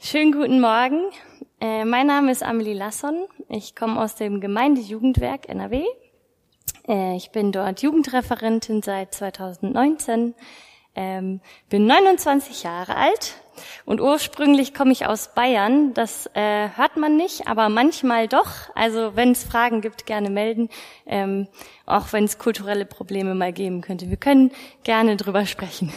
Schönen guten Morgen. Mein Name ist Amelie Lasson. Ich komme aus dem Gemeindejugendwerk NRW. Ich bin dort Jugendreferentin seit 2019, bin 29 Jahre alt und ursprünglich komme ich aus Bayern. Das hört man nicht, aber manchmal doch. Also wenn es Fragen gibt, gerne melden, auch wenn es kulturelle Probleme mal geben könnte. Wir können gerne drüber sprechen.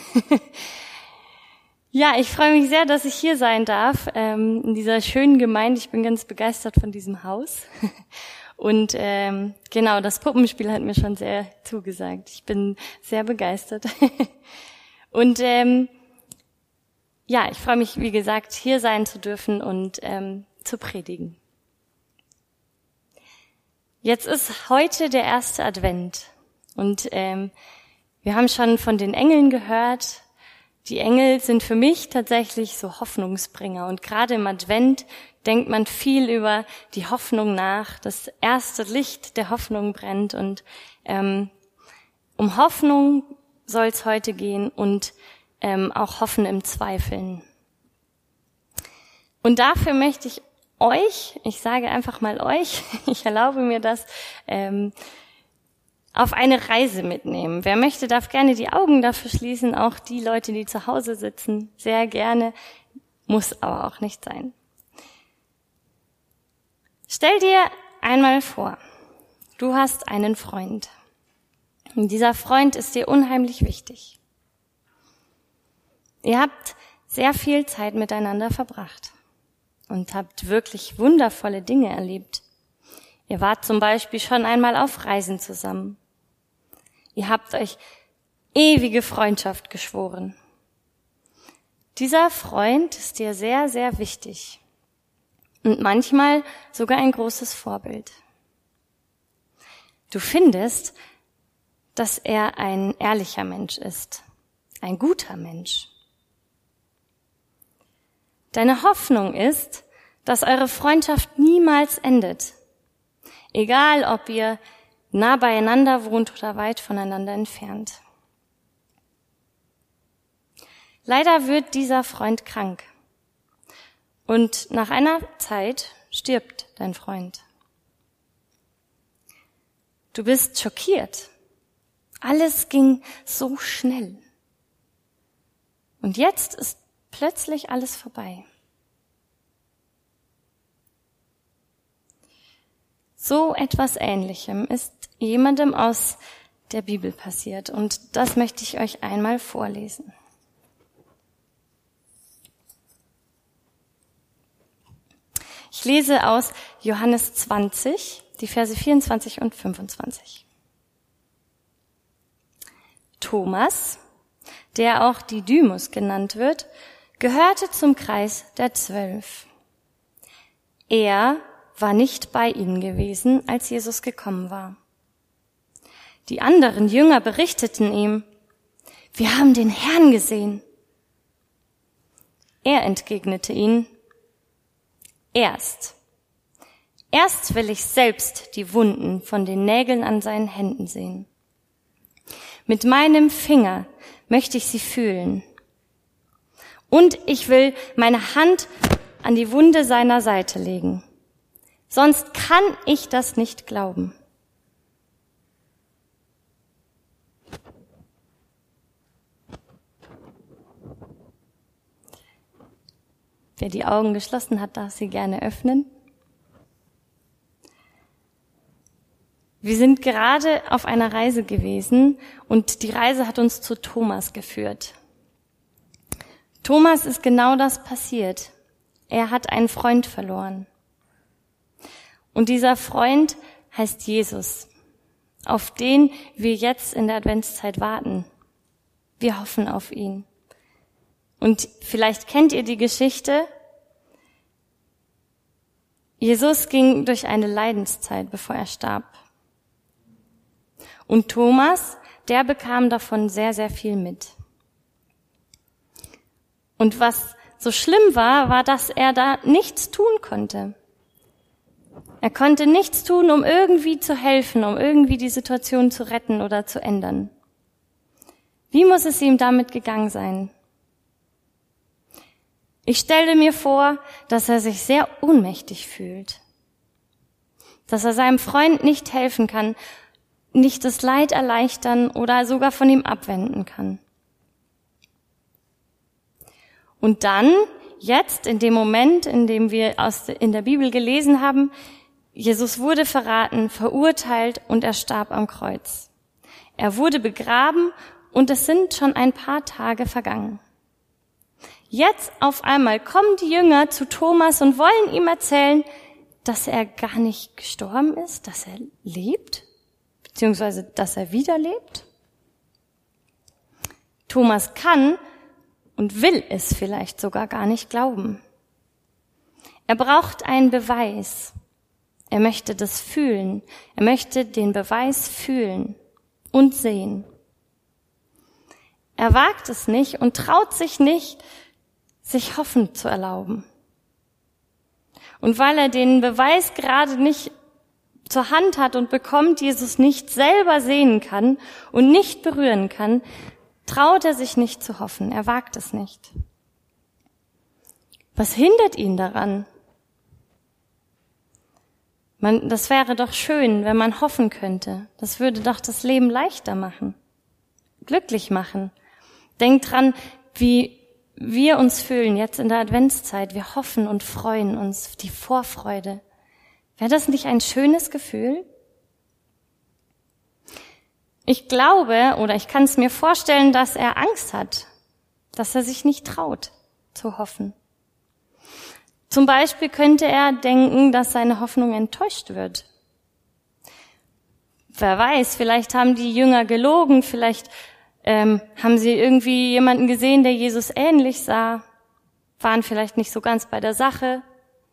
Ja, ich freue mich sehr, dass ich hier sein darf, in dieser schönen Gemeinde. Ich bin ganz begeistert von diesem Haus. Und genau, das Puppenspiel hat mir schon sehr zugesagt. Ich bin sehr begeistert. Und ja, ich freue mich, wie gesagt, hier sein zu dürfen und zu predigen. Jetzt ist heute der erste Advent. Und wir haben schon von den Engeln gehört. Die Engel sind für mich tatsächlich so Hoffnungsbringer. Und gerade im Advent denkt man viel über die Hoffnung nach. Das erste Licht der Hoffnung brennt. Und um Hoffnung soll es heute gehen und auch Hoffen im Zweifeln. Und dafür möchte ich euch, ich sage einfach mal euch, ich erlaube mir das, auf eine Reise mitnehmen. Wer möchte, darf gerne die Augen dafür schließen, auch die Leute, die zu Hause sitzen, sehr gerne, muss aber auch nicht sein. Stell dir einmal vor, du hast einen Freund. Und dieser Freund ist dir unheimlich wichtig. Ihr habt sehr viel Zeit miteinander verbracht und habt wirklich wundervolle Dinge erlebt. Ihr wart zum Beispiel schon einmal auf Reisen zusammen. Ihr habt euch ewige Freundschaft geschworen. Dieser Freund ist dir sehr, sehr wichtig und manchmal sogar ein großes Vorbild. Du findest, dass er ein ehrlicher Mensch ist, ein guter Mensch. Deine Hoffnung ist, dass eure Freundschaft niemals endet. Egal, ob ihr nah beieinander wohnt oder weit voneinander entfernt. Leider wird dieser Freund krank. Und nach einer Zeit stirbt dein Freund. Du bist schockiert. Alles ging so schnell. Und jetzt ist plötzlich alles vorbei. So etwas Ähnlichem ist jemandem aus der Bibel passiert und das möchte ich euch einmal vorlesen. Ich lese aus Johannes 20, die Verse 24 und 25. Thomas, der auch Didymus genannt wird, gehörte zum Kreis der 12. Er war nicht bei ihnen gewesen, als Jesus gekommen war. Die anderen Jünger berichteten ihm, wir haben den Herrn gesehen. Er entgegnete ihnen, erst will ich selbst die Wunden von den Nägeln an seinen Händen sehen. Mit meinem Finger möchte ich sie fühlen. Und ich will meine Hand an die Wunde seiner Seite legen. Sonst kann ich das nicht glauben. Wer die Augen geschlossen hat, darf sie gerne öffnen. Wir sind gerade auf einer Reise gewesen und die Reise hat uns zu Thomas geführt. Thomas ist genau das passiert. Er hat einen Freund verloren. Und dieser Freund heißt Jesus, auf den wir jetzt in der Adventszeit warten. Wir hoffen auf ihn. Und vielleicht kennt ihr die Geschichte. Jesus ging durch eine Leidenszeit, bevor er starb. Und Thomas, der bekam davon sehr, sehr viel mit. Und was so schlimm war, dass er da nichts tun konnte. Er konnte nichts tun, um irgendwie zu helfen, um irgendwie die Situation zu retten oder zu ändern. Wie muss es ihm damit gegangen sein? Ich stelle mir vor, dass er sich sehr ohnmächtig fühlt, dass er seinem Freund nicht helfen kann, nicht das Leid erleichtern oder sogar von ihm abwenden kann. Und dann, jetzt, in dem Moment, in dem wir in der Bibel gelesen haben, Jesus wurde verraten, verurteilt und er starb am Kreuz. Er wurde begraben und es sind schon ein paar Tage vergangen. Jetzt auf einmal kommen die Jünger zu Thomas und wollen ihm erzählen, dass er gar nicht gestorben ist, dass er lebt, beziehungsweise dass er wieder lebt. Thomas kann und will es vielleicht sogar gar nicht glauben. Er braucht einen Beweis. Er möchte das fühlen. Er möchte den Beweis fühlen und sehen. Er wagt es nicht und traut sich nicht, sich hoffen zu erlauben. Und weil er den Beweis gerade nicht zur Hand hat und bekommt, Jesus nicht selber sehen kann und nicht berühren kann, traut er sich nicht zu hoffen. Er wagt es nicht. Was hindert ihn daran? Das wäre doch schön, wenn man hoffen könnte. Das würde doch das Leben leichter machen, glücklich machen. Denkt dran, wie wir uns fühlen jetzt in der Adventszeit. Wir hoffen und freuen uns, die Vorfreude. Wäre das nicht ein schönes Gefühl? Ich glaube, oder ich kann es mir vorstellen, dass er Angst hat, dass er sich nicht traut zu hoffen. Zum Beispiel könnte er denken, dass seine Hoffnung enttäuscht wird. Wer weiß, vielleicht haben die Jünger gelogen, vielleicht haben sie irgendwie jemanden gesehen, der Jesus ähnlich sah, waren vielleicht nicht so ganz bei der Sache.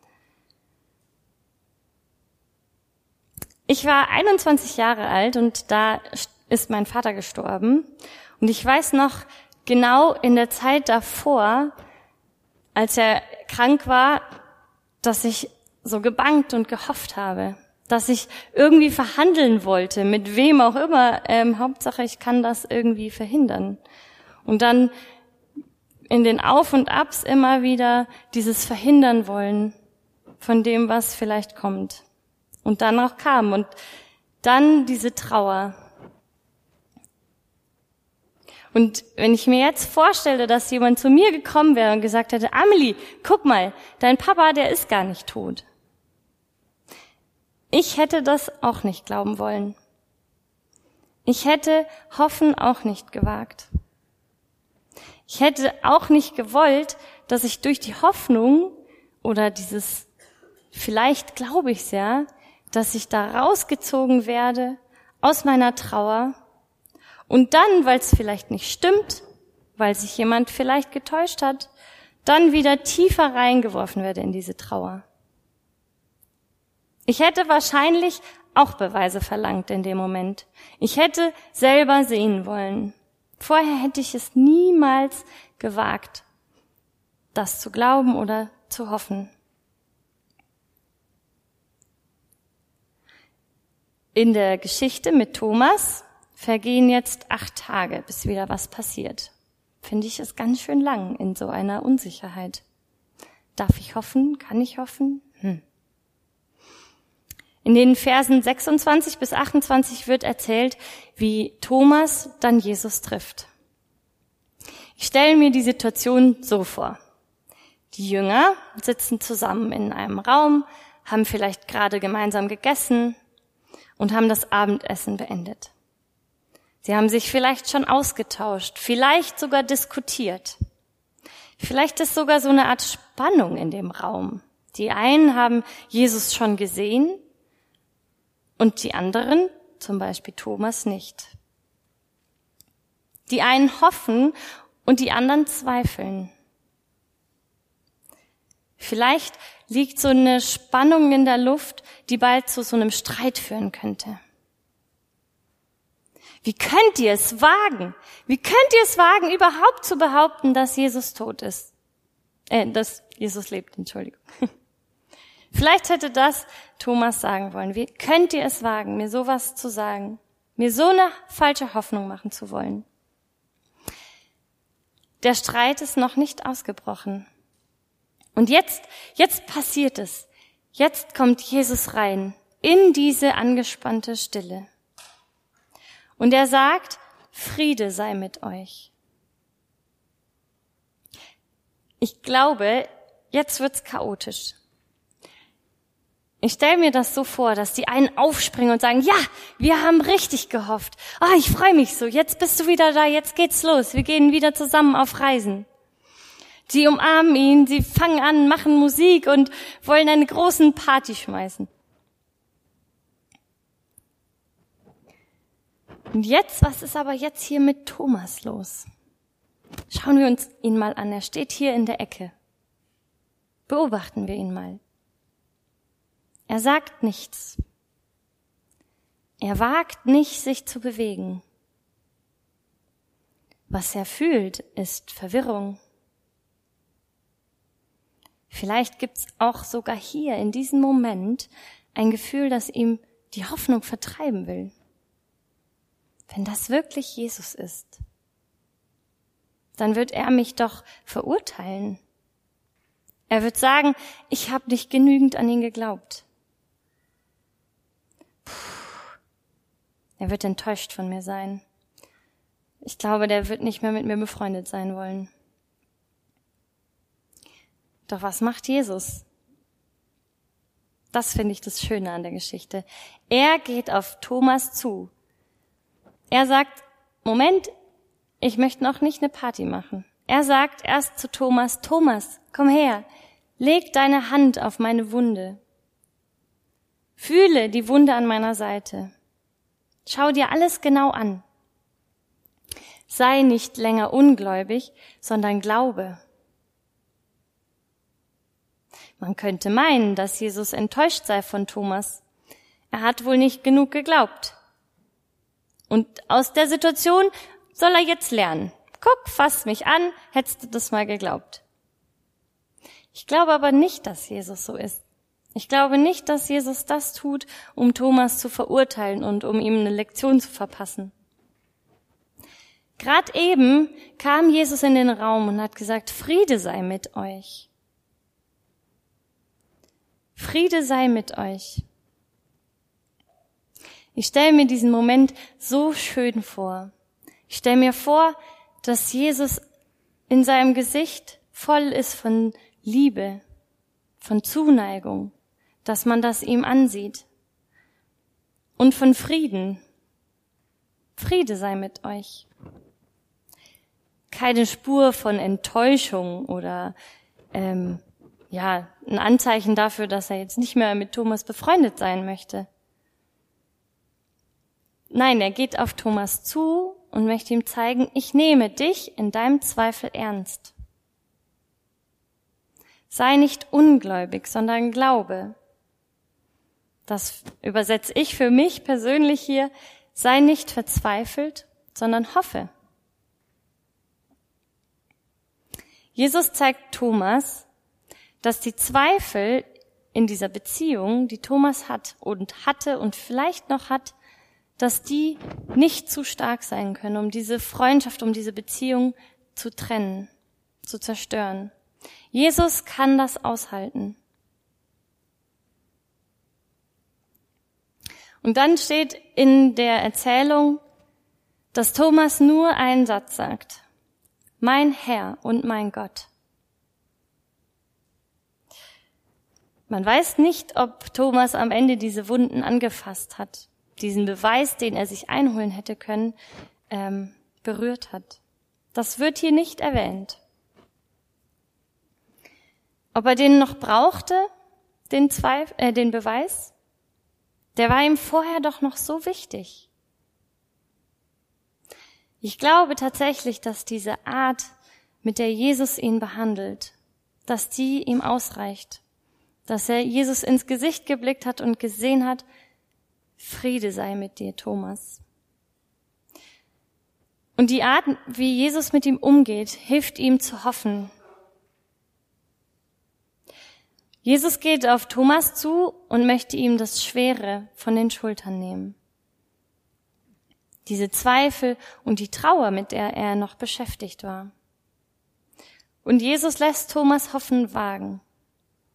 Ich war 21 Jahre alt und da ist mein Vater gestorben. Und ich weiß noch genau in der Zeit davor, als er krank war, dass ich so gebangt und gehofft habe, dass ich irgendwie verhandeln wollte, mit wem auch immer. Hauptsache, ich kann das irgendwie verhindern. Und dann in den Auf und Abs immer wieder dieses Verhindern wollen von dem, was vielleicht kommt. Und dann auch kam. Und dann diese Trauer. Und wenn ich mir jetzt vorstelle, dass jemand zu mir gekommen wäre und gesagt hätte, Amelie, guck mal, dein Papa, der ist gar nicht tot. Ich hätte das auch nicht glauben wollen. Ich hätte Hoffen auch nicht gewagt. Ich hätte auch nicht gewollt, dass ich durch die Hoffnung oder dieses, vielleicht glaube ich's ja, dass ich da rausgezogen werde aus meiner Trauer und dann, weil es vielleicht nicht stimmt, weil sich jemand vielleicht getäuscht hat, dann wieder tiefer reingeworfen werde in diese Trauer. Ich hätte wahrscheinlich auch Beweise verlangt in dem Moment. Ich hätte selber sehen wollen. Vorher hätte ich es niemals gewagt, das zu glauben oder zu hoffen. In der Geschichte mit Thomas vergehen jetzt 8 Tage, bis wieder was passiert. Finde ich es ganz schön lang in so einer Unsicherheit. Darf ich hoffen? Kann ich hoffen? In den Versen 26 bis 28 wird erzählt, wie Thomas dann Jesus trifft. Ich stelle mir die Situation so vor. Die Jünger sitzen zusammen in einem Raum, haben vielleicht gerade gemeinsam gegessen und haben das Abendessen beendet. Sie haben sich vielleicht schon ausgetauscht, vielleicht sogar diskutiert. Vielleicht ist sogar so eine Art Spannung in dem Raum. Die einen haben Jesus schon gesehen und die anderen, zum Beispiel Thomas, nicht. Die einen hoffen und die anderen zweifeln. Vielleicht liegt so eine Spannung in der Luft, die bald zu so einem Streit führen könnte. Wie könnt ihr es wagen? Wie könnt ihr es wagen, überhaupt zu behaupten, dass Jesus tot ist? Dass Jesus lebt, Entschuldigung. Vielleicht hätte das Thomas sagen wollen. Wie könnt ihr es wagen, mir sowas zu sagen? Mir so eine falsche Hoffnung machen zu wollen? Der Streit ist noch nicht ausgebrochen. Und jetzt passiert es. Jetzt kommt Jesus rein in diese angespannte Stille. Und er sagt, Friede sei mit euch. Ich glaube, jetzt wird's chaotisch. Ich stelle mir das so vor, dass die einen aufspringen und sagen, ja, wir haben richtig gehofft. Oh, ich freue mich so, jetzt bist du wieder da, jetzt geht's los, wir gehen wieder zusammen auf Reisen. Sie umarmen ihn, sie fangen an, machen Musik und wollen eine große Party schmeißen. Und jetzt, was ist aber jetzt hier mit Thomas los? Schauen wir uns ihn mal an, er steht hier in der Ecke. Beobachten wir ihn mal. Er sagt nichts. Er wagt nicht, sich zu bewegen. Was er fühlt, ist Verwirrung. Vielleicht gibt's auch sogar hier in diesem Moment ein Gefühl, das ihm die Hoffnung vertreiben will. Wenn das wirklich Jesus ist, dann wird er mich doch verurteilen. Er wird sagen, ich habe nicht genügend an ihn geglaubt. Er wird enttäuscht von mir sein. Ich glaube, der wird nicht mehr mit mir befreundet sein wollen. Doch was macht Jesus? Das finde ich das Schöne an der Geschichte. Er geht auf Thomas zu. Er sagt, Moment, ich möchte noch nicht eine Party machen. Er sagt erst zu Thomas, Thomas, komm her, leg deine Hand auf meine Wunde. Fühle die Wunde an meiner Seite. Schau dir alles genau an. Sei nicht länger ungläubig, sondern glaube. Man könnte meinen, dass Jesus enttäuscht sei von Thomas. Er hat wohl nicht genug geglaubt. Und aus der Situation soll er jetzt lernen. Guck, fass mich an, hättest du das mal geglaubt. Ich glaube aber nicht, dass Jesus so ist. Ich glaube nicht, dass Jesus das tut, um Thomas zu verurteilen und um ihm eine Lektion zu verpassen. Gerade eben kam Jesus in den Raum und hat gesagt, Friede sei mit euch. Friede sei mit euch. Ich stelle mir diesen Moment so schön vor. Ich stelle mir vor, dass Jesus in seinem Gesicht voll ist von Liebe, von Zuneigung, dass man das ihm ansieht. Und von Frieden. Friede sei mit euch. Keine Spur von Enttäuschung oder ein Anzeichen dafür, dass er jetzt nicht mehr mit Thomas befreundet sein möchte. Nein, er geht auf Thomas zu und möchte ihm zeigen, ich nehme dich in deinem Zweifel ernst. Sei nicht ungläubig, sondern glaube. Das übersetze ich für mich persönlich hier. Sei nicht verzweifelt, sondern hoffe. Jesus zeigt Thomas, dass die Zweifel in dieser Beziehung, die Thomas hat und hatte und vielleicht noch hat, dass die nicht zu stark sein können, um diese Freundschaft, um diese Beziehung zu trennen, zu zerstören. Jesus kann das aushalten. Und dann steht in der Erzählung, dass Thomas nur einen Satz sagt. Mein Herr und mein Gott. Man weiß nicht, ob Thomas am Ende diese Wunden angefasst hat, diesen Beweis, den er sich einholen hätte können, berührt hat. Das wird hier nicht erwähnt. Ob er den noch brauchte, den Beweis, der war ihm vorher doch noch so wichtig. Ich glaube tatsächlich, dass diese Art, mit der Jesus ihn behandelt, dass die ihm ausreicht. Dass er Jesus ins Gesicht geblickt hat und gesehen hat, Friede sei mit dir, Thomas. Und die Art, wie Jesus mit ihm umgeht, hilft ihm zu hoffen. Jesus geht auf Thomas zu und möchte ihm das Schwere von den Schultern nehmen. Diese Zweifel und die Trauer, mit der er noch beschäftigt war. Und Jesus lässt Thomas Hoffen wagen.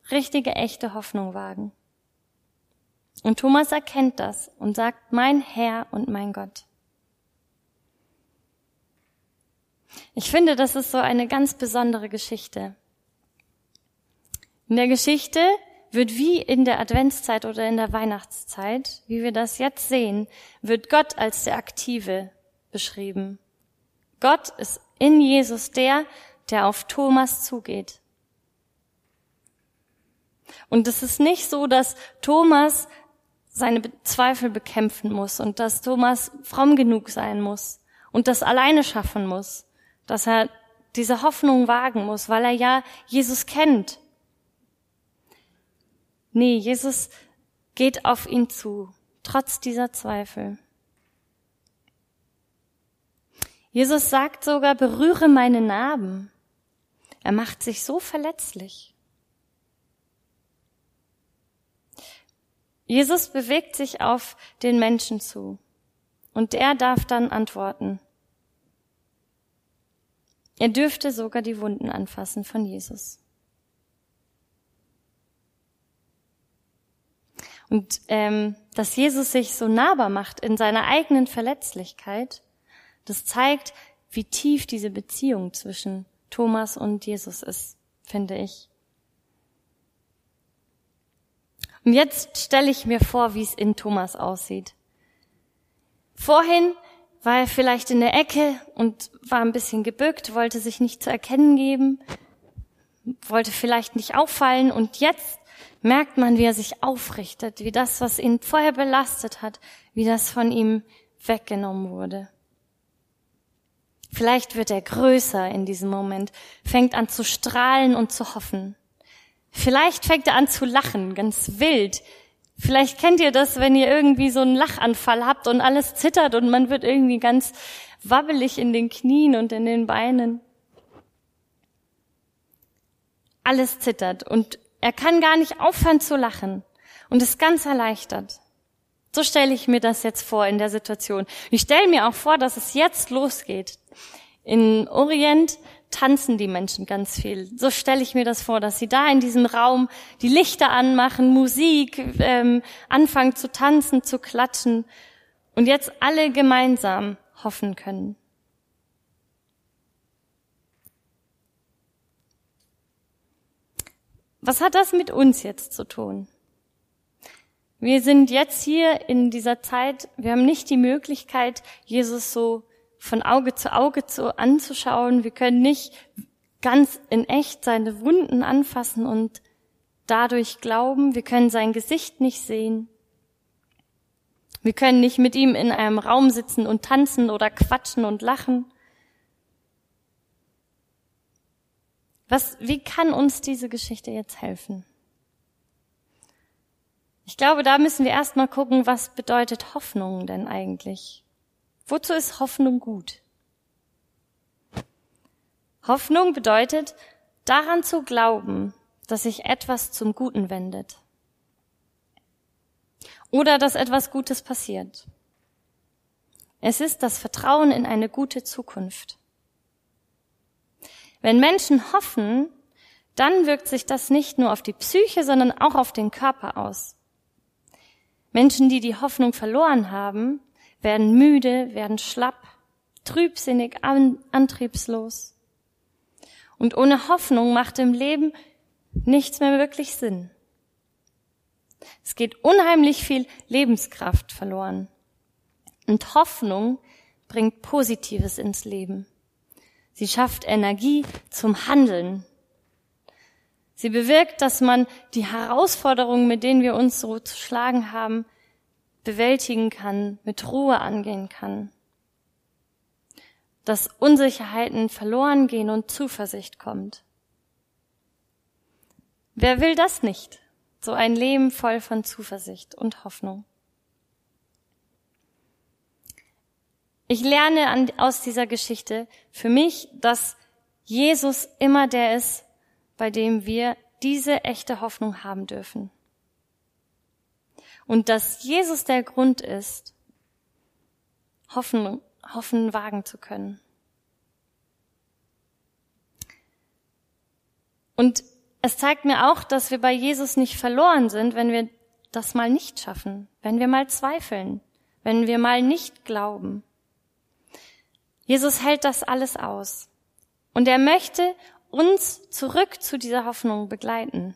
richtige, echte Hoffnung wagen. Und Thomas erkennt das und sagt, mein Herr und mein Gott. Ich finde, das ist so eine ganz besondere Geschichte. In der Geschichte wird wie in der Adventszeit oder in der Weihnachtszeit, wie wir das jetzt sehen, wird Gott als der Aktive beschrieben. Gott ist in Jesus der auf Thomas zugeht. Und es ist nicht so, dass Thomas seine Zweifel bekämpfen muss und dass Thomas fromm genug sein muss und das alleine schaffen muss, dass er diese Hoffnung wagen muss, weil er ja Jesus kennt. Nee, Jesus geht auf ihn zu, trotz dieser Zweifel. Jesus sagt sogar, berühre meine Narben. Er macht sich so verletzlich. Jesus bewegt sich auf den Menschen zu und er darf dann antworten. Er dürfte sogar die Wunden anfassen von Jesus. Und dass Jesus sich so nahbar macht in seiner eigenen Verletzlichkeit, das zeigt, wie tief diese Beziehung zwischen Thomas und Jesus ist, finde ich. Und jetzt stelle ich mir vor, wie es in Thomas aussieht. Vorhin war er vielleicht in der Ecke und war ein bisschen gebückt, wollte sich nicht zu erkennen geben, wollte vielleicht nicht auffallen und jetzt merkt man, wie er sich aufrichtet, wie das, was ihn vorher belastet hat, wie das von ihm weggenommen wurde. Vielleicht wird er größer in diesem Moment, fängt an zu strahlen und zu hoffen. Vielleicht fängt er an zu lachen, ganz wild. Vielleicht kennt ihr das, wenn ihr irgendwie so einen Lachanfall habt und alles zittert und man wird irgendwie ganz wabbelig in den Knien und in den Beinen. Alles zittert und er kann gar nicht aufhören zu lachen und ist ganz erleichtert. So stelle ich mir das jetzt vor in der Situation. Ich stelle mir auch vor, dass es jetzt losgeht. In Orient tanzen die Menschen ganz viel. So stelle ich mir das vor, dass sie da in diesem Raum die Lichter anmachen, Musik, anfangen zu tanzen, zu klatschen und jetzt alle gemeinsam hoffen können. Was hat das mit uns jetzt zu tun? Wir sind jetzt hier in dieser Zeit, wir haben nicht die Möglichkeit, Jesus so von Auge zu Auge anzuschauen. Wir können nicht ganz in echt seine Wunden anfassen und dadurch glauben. Wir können sein Gesicht nicht sehen. Wir können nicht mit ihm in einem Raum sitzen und tanzen oder quatschen und lachen. Wie kann uns diese Geschichte jetzt helfen? Ich glaube, da müssen wir erst mal gucken, was bedeutet Hoffnung denn eigentlich? Wozu ist Hoffnung gut? Hoffnung bedeutet, daran zu glauben, dass sich etwas zum Guten wendet. Oder dass etwas Gutes passiert. Es ist das Vertrauen in eine gute Zukunft. Wenn Menschen hoffen, dann wirkt sich das nicht nur auf die Psyche, sondern auch auf den Körper aus. Menschen, die die Hoffnung verloren haben, werden müde, werden schlapp, trübsinnig, antriebslos. Und ohne Hoffnung macht im Leben nichts mehr wirklich Sinn. Es geht unheimlich viel Lebenskraft verloren. Und Hoffnung bringt Positives ins Leben. Sie schafft Energie zum Handeln. Sie bewirkt, dass man die Herausforderungen, mit denen wir uns so zu schlagen haben, bewältigen kann, mit Ruhe angehen kann. Dass Unsicherheiten verloren gehen und Zuversicht kommt. Wer will das nicht? So ein Leben voll von Zuversicht und Hoffnung. Ich lerne aus dieser Geschichte für mich, dass Jesus immer der ist, bei dem wir diese echte Hoffnung haben dürfen. Und dass Jesus der Grund ist, Hoffen wagen zu können. Und es zeigt mir auch, dass wir bei Jesus nicht verloren sind, wenn wir das mal nicht schaffen, wenn wir mal zweifeln, wenn wir mal nicht glauben. Jesus hält das alles aus. Und er möchte uns zurück zu dieser Hoffnung begleiten.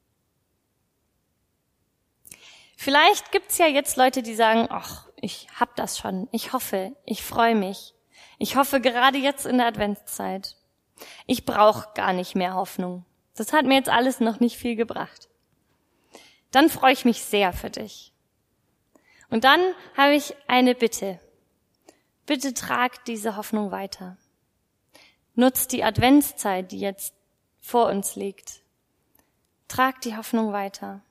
Vielleicht gibt's ja jetzt Leute, die sagen, ach, ich hab das schon, ich hoffe, ich freue mich. Ich hoffe gerade jetzt in der Adventszeit. Ich brauche gar nicht mehr Hoffnung. Das hat mir jetzt alles noch nicht viel gebracht. Dann freue ich mich sehr für dich. Und dann habe ich eine Bitte. Bitte trag diese Hoffnung weiter. Nutzt die Adventszeit, die jetzt vor uns liegt. Trag die Hoffnung weiter.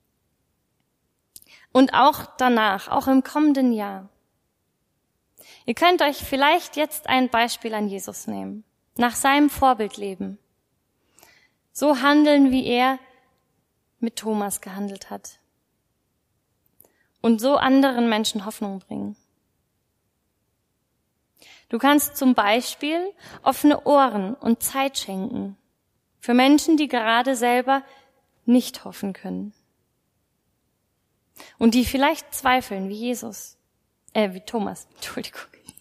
Und auch danach, auch im kommenden Jahr. Ihr könnt euch vielleicht jetzt ein Beispiel an Jesus nehmen, nach seinem Vorbild leben. So handeln, wie er mit Thomas gehandelt hat. Und so anderen Menschen Hoffnung bringen. Du kannst zum Beispiel offene Ohren und Zeit schenken für Menschen, die gerade selber nicht hoffen können. Und die vielleicht zweifeln, wie Thomas, Entschuldigung.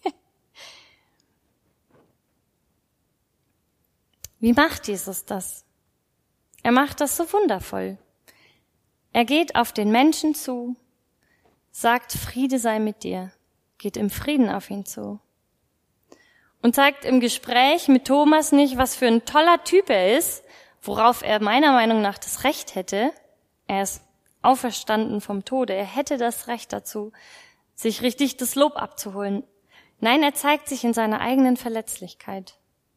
Wie macht Jesus das? Er macht das so wundervoll. Er geht auf den Menschen zu, sagt, Friede sei mit dir, geht im Frieden auf ihn zu. Und zeigt im Gespräch mit Thomas nicht, was für ein toller Typ er ist, worauf er meiner Meinung nach das Recht hätte. Er ist auferstanden vom Tode. Er hätte das Recht dazu, sich richtig das Lob abzuholen. Nein, er zeigt sich in seiner eigenen Verletzlichkeit.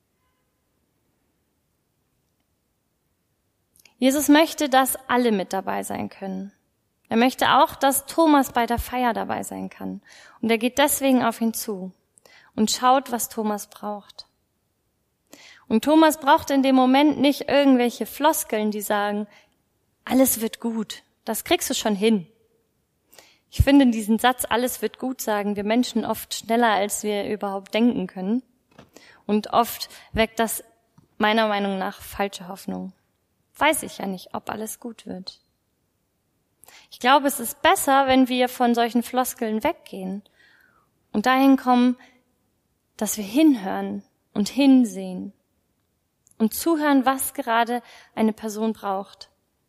Jesus möchte, dass alle mit dabei sein können. Er möchte auch, dass Thomas bei der Feier dabei sein kann. Und er geht deswegen auf ihn zu und schaut, was Thomas braucht. Und Thomas braucht in dem Moment nicht irgendwelche Floskeln, die sagen, alles wird gut, das kriegst du schon hin. Ich finde diesen Satz, alles wird gut, sagen wir Menschen oft schneller, als wir überhaupt denken können. Und oft weckt das meiner Meinung nach falsche Hoffnung. Weiß ich ja nicht, ob alles gut wird. Ich glaube, es ist besser, wenn wir von solchen Floskeln weggehen und dahin kommen, dass wir hinhören und hinsehen und zuhören, was gerade eine Person braucht.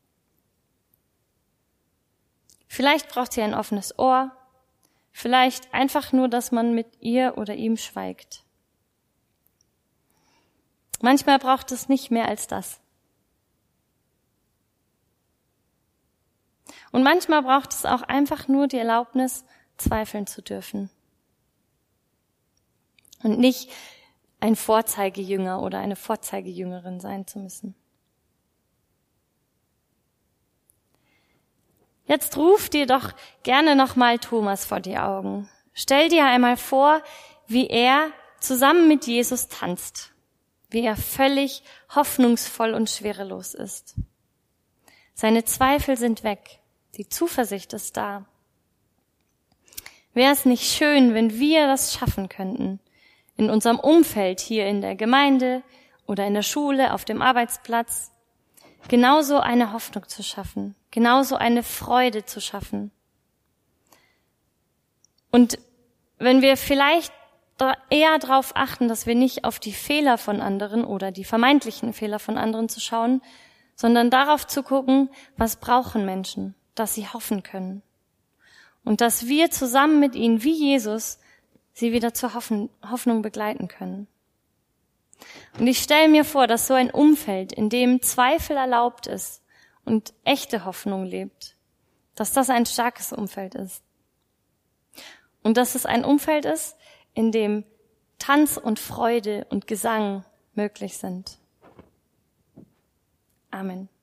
Vielleicht braucht sie ein offenes Ohr, vielleicht einfach nur, dass man mit ihr oder ihm schweigt. Manchmal braucht es nicht mehr als das. Und manchmal braucht es auch einfach nur die Erlaubnis, zweifeln zu dürfen. Und nicht ein Vorzeigejünger oder eine Vorzeigejüngerin sein zu müssen. Jetzt ruf dir doch gerne nochmal Thomas vor die Augen. Stell dir einmal vor, wie er zusammen mit Jesus tanzt, wie er völlig hoffnungsvoll und schwerelos ist. Seine Zweifel sind weg, die Zuversicht ist da. Wäre es nicht schön, wenn wir das schaffen könnten, in unserem Umfeld hier in der Gemeinde oder in der Schule, auf dem Arbeitsplatz, genauso eine Hoffnung zu schaffen, genauso eine Freude zu schaffen. Und wenn wir vielleicht eher darauf achten, dass wir nicht auf die Fehler von anderen oder die vermeintlichen Fehler von anderen zu schauen, sondern darauf zu gucken, was brauchen Menschen, dass sie hoffen können. Und dass wir zusammen mit ihnen, wie Jesus, sie wieder zur Hoffnung begleiten können. Und ich stelle mir vor, dass so ein Umfeld, in dem Zweifel erlaubt ist und echte Hoffnung lebt, dass das ein starkes Umfeld ist. Und dass es ein Umfeld ist, in dem Tanz und Freude und Gesang möglich sind. Amen.